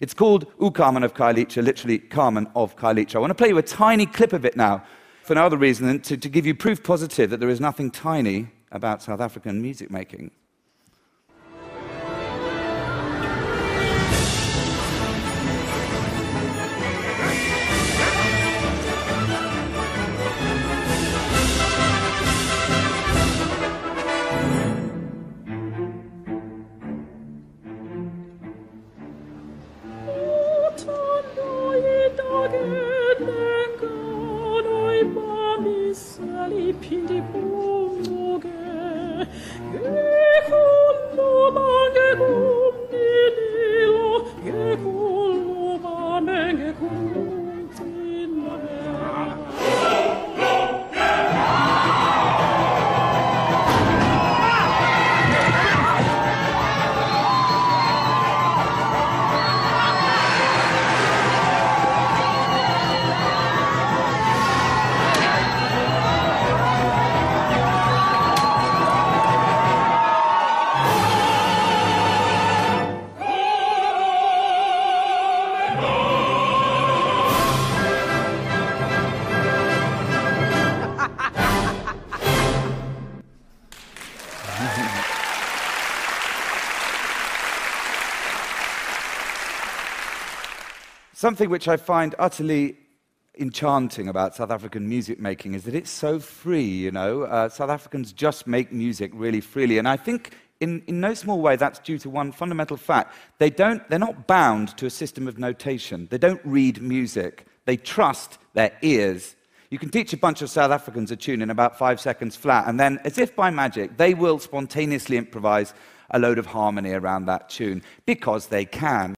It's called O Carmen of Kailicha, literally Carmen of Kailicha. I want to play you a tiny clip of it now, for no other reason than to give you proof positive that there is nothing tiny about South African music making. Something which I find utterly enchanting about South African music making is that it's so free, you know. South Africans just make music really freely, and I think in no small way that's due to one fundamental fact. They're not bound to a system of notation. They don't read music. They trust their ears. You can teach a bunch of South Africans a tune in about 5 seconds flat, and then, as if by magic, they will spontaneously improvise a load of harmony around that tune, because they can.